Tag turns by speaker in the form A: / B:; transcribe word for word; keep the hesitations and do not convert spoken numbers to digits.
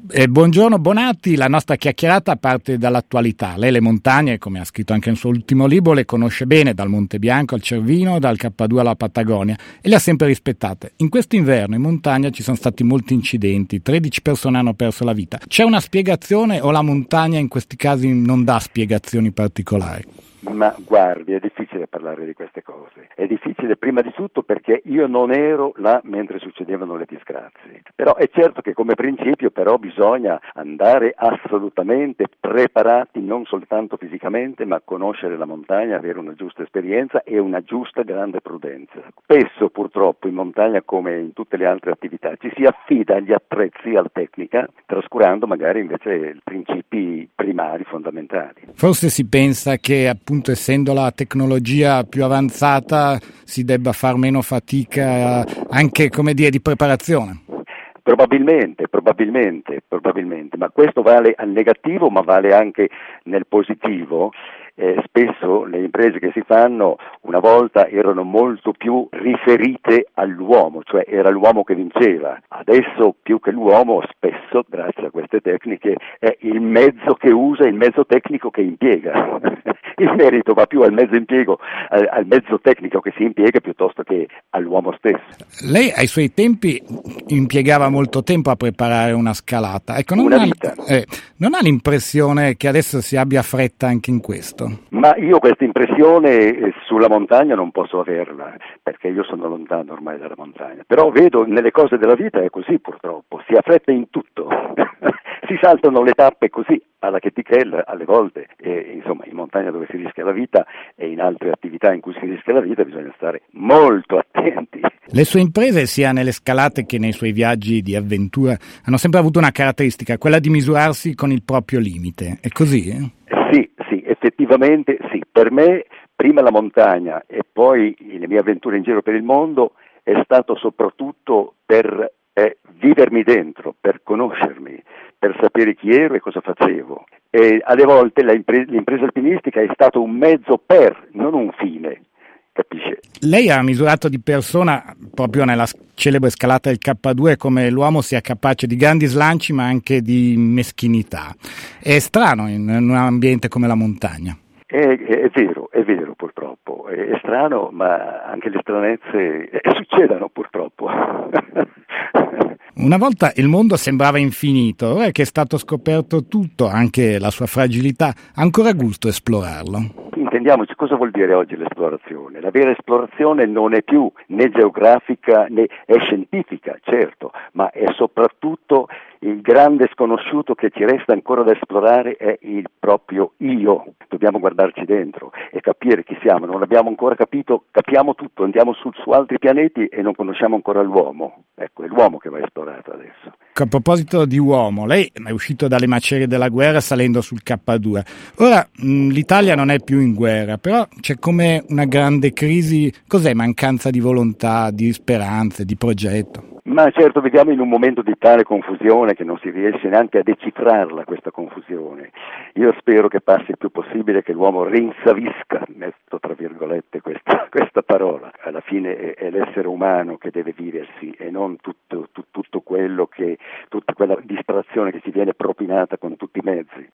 A: Eh, buongiorno Bonatti, la nostra chiacchierata parte dall'attualità. Lei le montagne, come ha scritto anche nel suo ultimo libro, le conosce bene, dal Monte Bianco al Cervino, dal K due alla Patagonia, e le ha sempre rispettate. In questo inverno in montagna ci sono stati molti incidenti, tredici persone hanno perso la vita. C'è una spiegazione o la montagna in questi casi non dà spiegazioni particolari?
B: Ma guardi, è difficile parlare di queste cose. È difficile prima di tutto perché io non ero là mentre succedevano le disgrazie. Però è certo che come principio però bisogna andare assolutamente preparati, non soltanto fisicamente, ma conoscere la montagna, avere una giusta esperienza e una giusta grande prudenza. Spesso purtroppo in montagna, come in tutte le altre attività, ci si affida agli attrezzi, alla tecnica, trascurando magari invece i principi primari, fondamentali.
A: Forse si pensa che appunto essendo la tecnologia più avanzata si debba far meno fatica anche, come dire, di preparazione.
B: Probabilmente, probabilmente, probabilmente, ma questo vale al negativo, ma vale anche nel positivo. Eh, spesso le imprese che si fanno una volta erano molto più riferite all'uomo, cioè era l'uomo che vinceva. Adesso più che l'uomo, spesso, grazie a queste tecniche, è il mezzo che usa, il mezzo tecnico che impiega. Il merito va più al mezzo impiego, al, al mezzo tecnico che si impiega piuttosto che all'uomo stesso.
A: Lei ai suoi tempi impiegava molto tempo a preparare una scalata. Ecco, non,
B: una
A: ha,
B: vita.
A: Eh, non ha l'impressione che adesso si abbia fretta anche in questo?
B: Ma io questa impressione sulla montagna non posso averla, perché io sono lontano ormai dalla montagna, però vedo nelle cose della vita è così purtroppo, si ha fretta in tutto, si saltano le tappe così alla chetichella alle volte, e insomma in montagna dove si rischia la vita e in altre attività in cui si rischia la vita bisogna stare molto attenti.
A: Le sue imprese, sia nelle scalate che nei suoi viaggi di avventura, hanno sempre avuto una caratteristica, quella di misurarsi con il proprio limite. È così? Eh?
B: Sì, sì, effettivamente sì. Per me, prima la montagna e poi le mie avventure in giro per il mondo è stato soprattutto per eh, vivermi dentro, per conoscermi, per sapere chi ero e cosa facevo. E alle volte la impre- l'impresa alpinistica è stato un mezzo per, non un fine. Capisce?
A: Lei ha misurato di persona, proprio nella celebre scalata del K due, come l'uomo sia capace di grandi slanci ma anche di meschinità. È strano in un ambiente come la montagna.
B: È, è, è vero, è vero purtroppo. È, è strano, ma anche le stranezze eh, succedono purtroppo.
A: Una volta il mondo sembrava infinito, ora che è stato scoperto tutto, anche la sua fragilità, ha ancora gusto esplorarlo.
B: Intendiamoci, cosa vuol dire oggi l'esplorazione? La vera esplorazione non è più né geografica né è scientifica, certo, ma è soprattutto il grande sconosciuto che ci resta ancora da esplorare è il proprio io. Dobbiamo guardarci dentro e capire chi siamo. Non abbiamo ancora capito, capiamo tutto, andiamo su, su altri pianeti e non conosciamo ancora l'uomo. Ecco, è l'uomo che va esplorato adesso.
A: A proposito di uomo, lei è uscito dalle macerie della guerra salendo sul K due. Ora mh, l'Italia non è più in guerra, però c'è come una grande crisi. Cos'è? Mancanza di volontà, di speranze, di progetto?
B: Ma certo, viviamo in un momento di tale confusione che non si riesce neanche a decifrarla questa confusione. Io spero che passi il più possibile, che l'uomo rinsavisca, metto tra virgolette questa, questa parola. Alla fine è, è l'essere umano che deve viversi e non tutto, tutto, tutto quello che, tutta quella distrazione che ci viene propinata con tutti i mezzi.